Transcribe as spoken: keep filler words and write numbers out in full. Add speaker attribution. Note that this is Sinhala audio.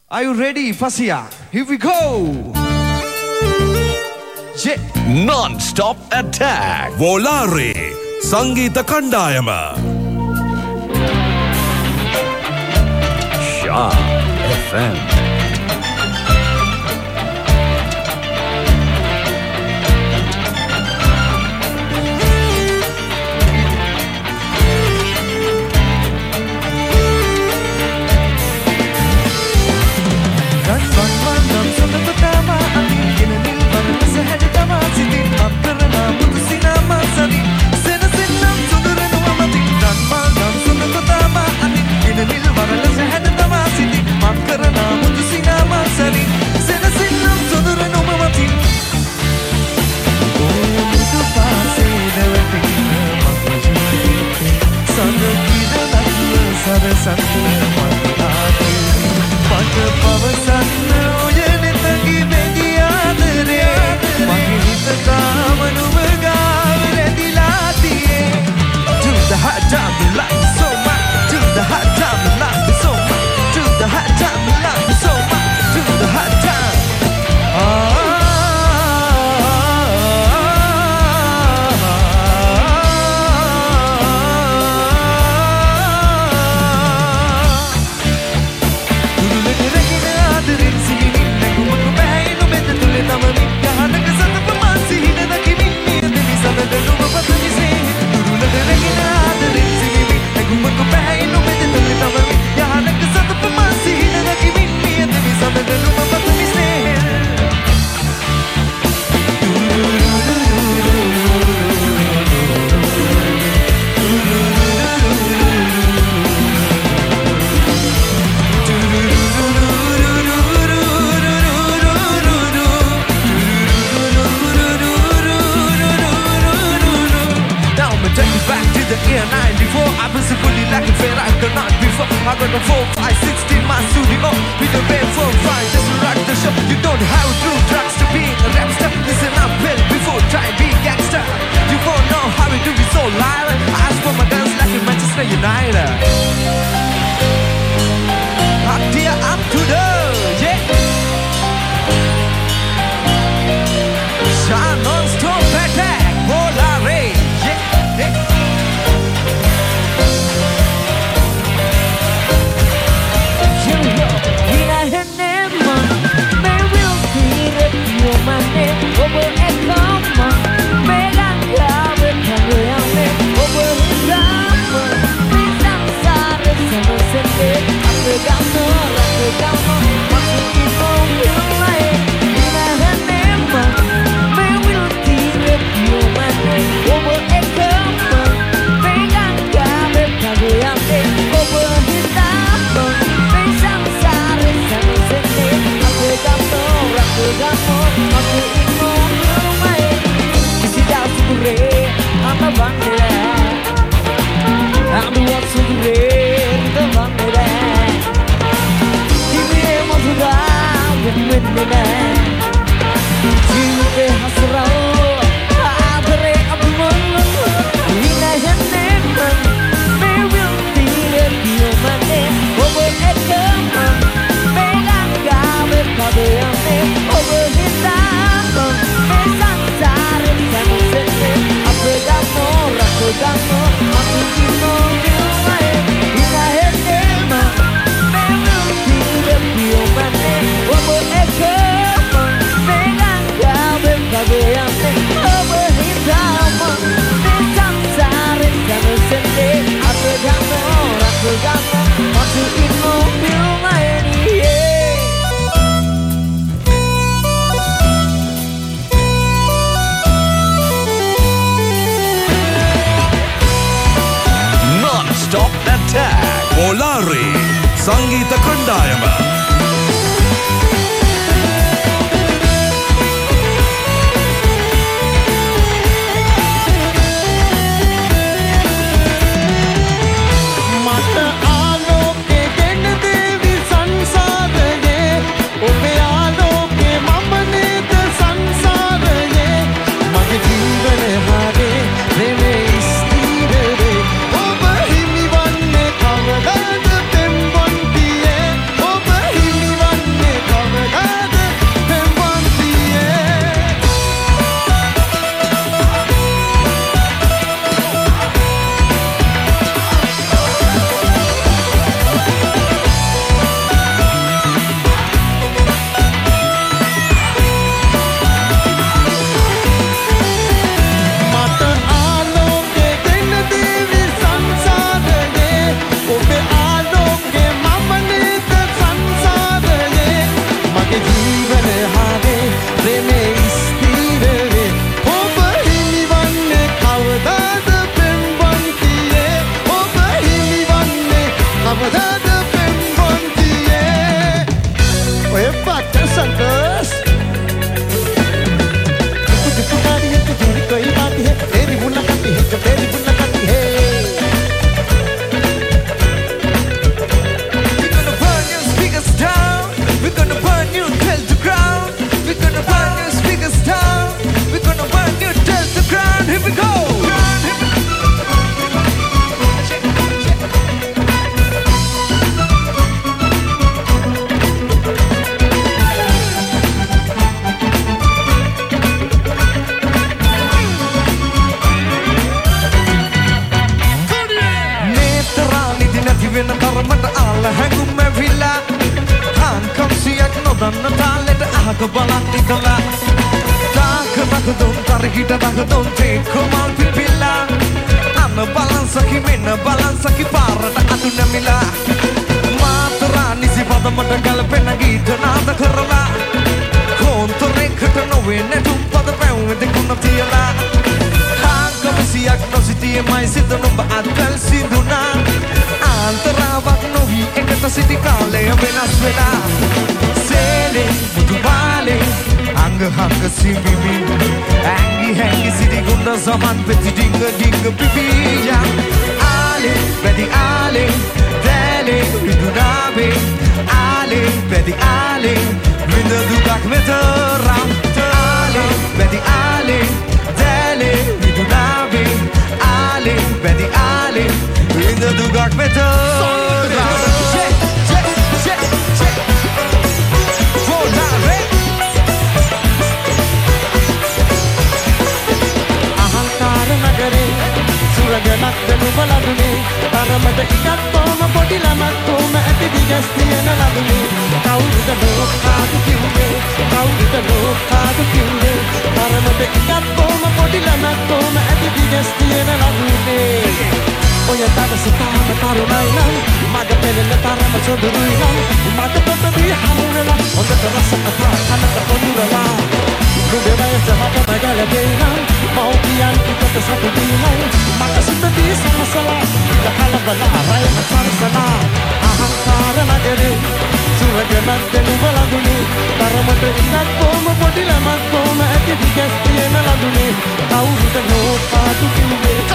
Speaker 1: Are you ready, Fasia? Here we go! Yeah.
Speaker 2: Non-stop attack. Volare. Sangeeta Kandayama. Shah F M. Non-stop attack. Volare. Sangeeta Kandayama.
Speaker 3: Over
Speaker 1: මග බලන් ඉඳලා තාක මග දුන් තරකිට මග දුන් තේකෝ මල් පිපිලා අන්න බලන් සකි මෙන්න බලන් සකි පාරට අඳු නැමිලා මාතරා නිසි පදමට ගලපෙන ගීත නාද කරලා කොන්තරේකට නොවේ නැටුම් පද පැවුම් දෙකුණ තියලා හාංගමසියක් නොසිතියේ මයි සිත නොඹ අත්කල් සිදුනා අන්තරාවක් නොවී එකට සිටි කාලය වෙනස් වෙලා සේලේ මුදුමාලේ අංග හංග සිඹිමි ඇංගි හැංගි සිටි ගුණ සමන් පෙති ඩිංග ඩිංග පිපියා ආලේ වැඩි ආලේ දැලේ විදුනාවේ ආලේ වැඩි ආලේ විඳ දුකක් මෙතරම් ආලේ වැඩි ආලේ දැලේ විදුනාවේ ආලේ වැඩි ආලේ විඳ දුකක් මෙතරම් ගනක් දනු බලදුනේ තරමට එකක් කොම පොඩි ළමක් කොම ඇති දිගස් තියෙන ලබුනේ කවුරුද ලෝකාද කිව්වේ කවුරුද ලෝකාද කිව්වේ තරමට එකක් කොම පොඩි ළමක් කොම ඇති දිගස් තියෙන ලබුනේ ඔය තවස තාම තරුණයි නම් මග පෙරෙන තරම සොදුරුයි නම් මට පොතදී හමු වෙලා හොඳට රස කතා කනක පොදුරලා නුඹේ වයස හත මගලදී නම් මෞපියන් පිටත සතුටුයි නම් මට සිතදී සමසලා කලබලා රයම සරසලා අහංකාර නගරේ සුරගනක් දෙනු බලදුනේ තරමට ඉන්නත් කොම පොඩි ළමක් කොම ඇති දිගස් තියෙන ලදුනේ කවුරුද ලෝකාදු කිව්වේ